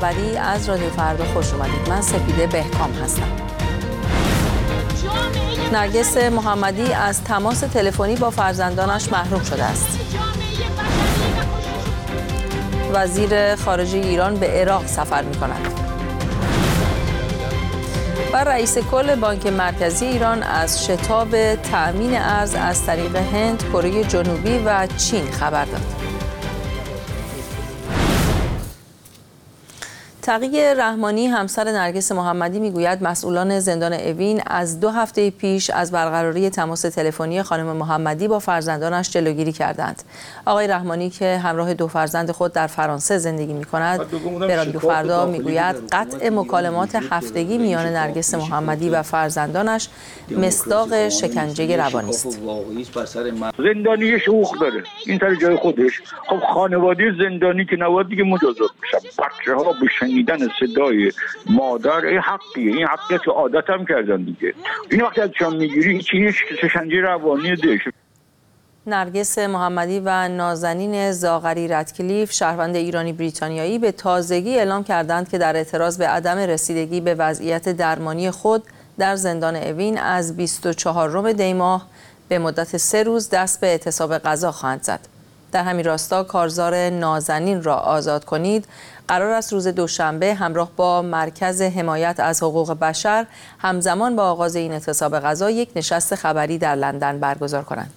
خبری از رادیو فردا خوش اومدید. من سپیده بهکام هستم. نرگس محمدی از تماس تلفنی با فرزندانش محروم شده است. وزیر خارجه ایران به عراق سفر می‌کند. و رئیس کل بانک مرکزی ایران از شتاب تأمین ارز از طریق هند، کره جنوبی و چین خبر داد. تقی رحمانی همسر نرگس محمدی میگوید مسئولان زندان اوین از 2 هفته پیش از برقراری تماس تلفنی خانم محمدی با فرزندانش جلوگیری کردند. آقای رحمانی که همراه 2 فرزند خود در فرانسه زندگی می‌کند به رادیو فردا میگوید قطع مکالمات هفتگی میان نرگس محمدی و فرزندانش مصداق شکنجه روانی است. زندانی حقوق داره، این سر جای خودش. خب خانواده زندانی که نباید دیگه مجازات بشن. بچه‌ها شنیدن صدای مادر این حقیه، این حقیه که عادت هم کردن دیگه. این وقتی از شام میگیری چیش شکنجه روانی ده. نرگس محمدی و نازنین زاغری رتکلیف شهروند ایرانی بریتانیایی به تازگی اعلام کردند که در اعتراض به عدم رسیدگی به وضعیت درمانی خود در زندان اوین از 24 دی ماه به مدت 3 روز دست به اعتصاب غذا خواهند زد. در همین راستا کارزار نازنین را آزاد کنید قرار است روز دوشنبه همراه با مرکز حمایت از حقوق بشر همزمان با آغاز این اعتصاب غذا یک نشست خبری در لندن برگزار کنند.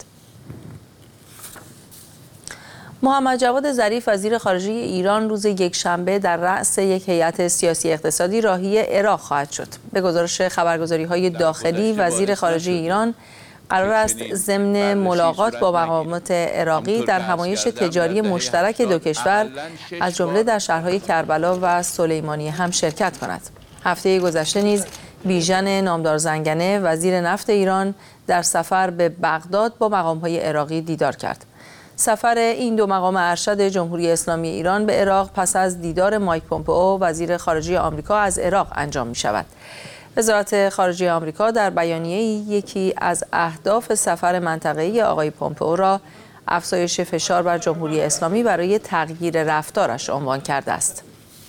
محمد جواد ظریف وزیر خارجه ایران روز یکشنبه در رأس یک هیئت سیاسی اقتصادی راهی عراق خواهد شد. به گزارش خبرگزاری‌های داخلی وزیر خارجه ایران قرار است ضمن ملاقات با مقامات عراقی در همایش تجاری مشترک 2 کشور از جمله در شهرهای کربلا و سلیمانیه هم شرکت کند. هفته گذشته نیز بیژن نامدار زنگنه وزیر نفت ایران در سفر به بغداد با مقام‌های عراقی دیدار کرد. سفر این 2 مقام ارشد جمهوری اسلامی ایران به عراق پس از دیدار مایک پومپئو وزیر خارجه آمریکا از عراق انجام می‌شود. وزارت خارجه آمریکا در بیانیه یکی از اهداف سفر منطقه‌ای آقای پومپئو را افزایش فشار بر جمهوری اسلامی برای تغییر رفتارش عنوان کرده است.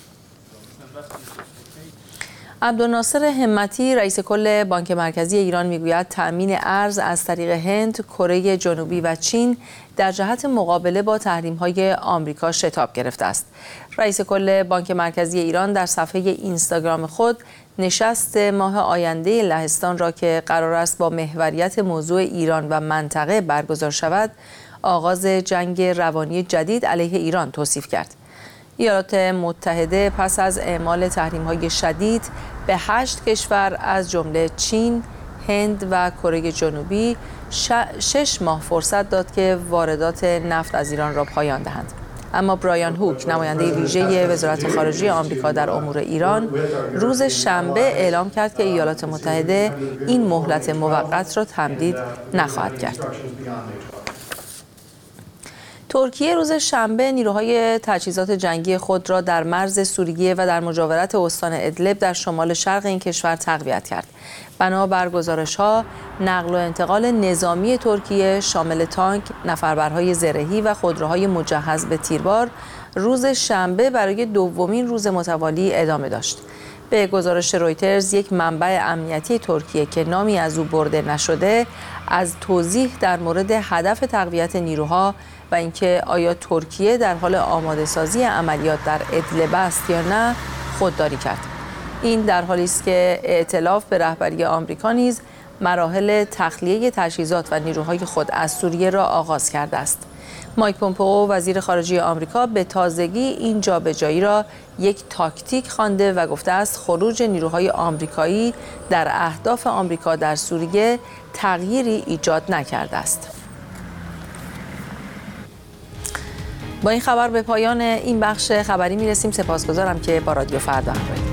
عبدالناصر همتی رئیس کل بانک مرکزی ایران میگوید تأمین ارز از طریق هند، کره جنوبی و چین در جهت مقابله با تحریم‌های آمریکا شتاب گرفته است. رئیس کل بانک مرکزی ایران در صفحه اینستاگرام خود نشست ماه آینده لهستان را که قرار است با محوریت موضوع ایران و منطقه برگزار شود، آغاز جنگ روانی جدید علیه ایران توصیف کرد. ایالات متحده پس از اعمال تحریم‌های شدید به 8 کشور از جمله چین، هند و کره جنوبی 6 ماه فرصت داد که واردات نفت از ایران را پایان دهند. اما برایان هوک نماینده ویژه وزارت خارجه آمریکا در امور ایران روز شنبه اعلام کرد که ایالات متحده این مهلت موقت را تمدید نخواهد کرد. ترکیه روز شنبه نیروهای تجهیزات جنگی خود را در مرز سوریه و در مجاورت استان ادلب در شمال شرق این کشور تقویت کرد. بنابر گزارش‌ها، نقل و انتقال نظامی ترکیه شامل تانک، نفربرهای زرهی و خودروهای مجهز به تیربار روز شنبه برای 2مین روز متوالی ادامه داشت. به گزارش رویترز، یک منبع امنیتی ترکیه که نامی از او برده نشده، از توضیح در مورد هدف تقویت نیروها و اینکه آیا ترکیه در حال آماده سازی عملیات در ادلب است یا نه خودداری کرد. این در حالی است که ائتلاف به رهبری آمریکا نیز مراحل تخلیه تجهیزات و نیروهای خود از سوریه را آغاز کرده است. مایک پومپئو وزیر خارجه آمریکا به تازگی این جابجایی را یک تاکتیک خوانده و گفته است خروج نیروهای آمریکایی در اهداف آمریکا در سوریه تغییری ایجاد نکرده است. با این خبر به پایان این بخش خبری میرسیم. سپاسگزارم که با رادیو فردا همراهید.